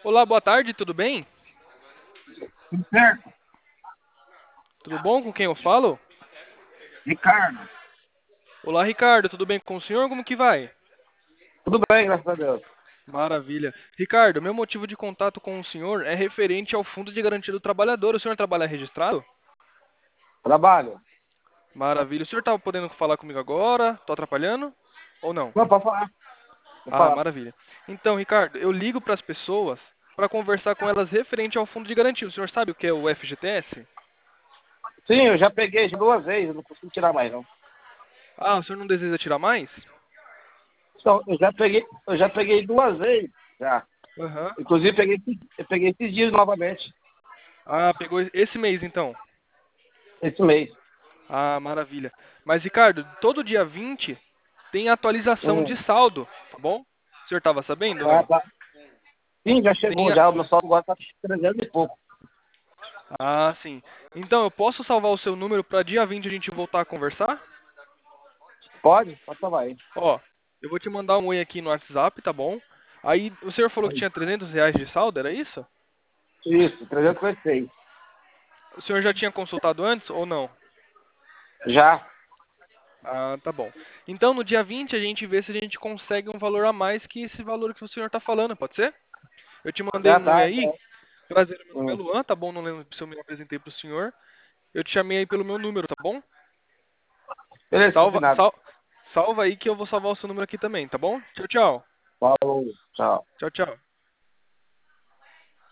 Olá, boa tarde, tudo bem? Tudo certo? Tudo bom? Com quem eu falo? Ricardo, Olá, Ricardo, tudo bem com o senhor? Como que vai? tudo bem, graças a Deus. Maravilha. Ricardo, meu motivo de contato com o senhor é referente ao Fundo de Garantia do Trabalhador. O senhor trabalha registrado? Trabalho? Maravilha. O senhor está podendo falar comigo agora? Estou atrapalhando? Ou não? Não, pode falar. Pode Ah, falar. maravilha. Então, Ricardo, eu ligo para as pessoas para conversar com elas referente ao Fundo de Garantia. O senhor sabe o que é o FGTS? Sim, eu já peguei já 2 vezes, eu não consigo tirar mais, não. Ah, o senhor não deseja tirar mais? Então, eu já peguei 2 vezes, já. Aham. Inclusive, eu peguei esses dias novamente, Ah, pegou esse mês então. esse mês. Ah, maravilha. Mas, Ricardo, todo dia 20 tem atualização de Hum. saldo, tá bom? O senhor estava sabendo ou Ah, não? tá. Sim, já Tem chegou a... já, o meu saldo agora tá 300 e pouco. Ah, sim. Então, eu posso salvar o seu número para dia 20 a gente voltar a conversar? Pode? Pode salvar aí. Ó, eu vou te mandar um oi aqui no WhatsApp, tá bom? Aí, o senhor falou que tinha R$ 300 de saldo, era isso? Isso, 356. O senhor já tinha consultado antes ou não? Já. Ah, tá bom. Então, no dia 20 a gente vê se a gente consegue um valor a mais que esse valor que o senhor está falando, pode ser? Eu te mandei Já um oi tá. aí. Prazer, meu nome é Hum. Luan, tá bom? Não lembro se eu me apresentei pro senhor. Eu te chamei aí pelo meu número, tá bom? Beleza, Salva, combinado. salva aí que eu vou salvar o seu número aqui também, tá bom? Tchau, tchau. Falou, tchau. Tchau, tchau.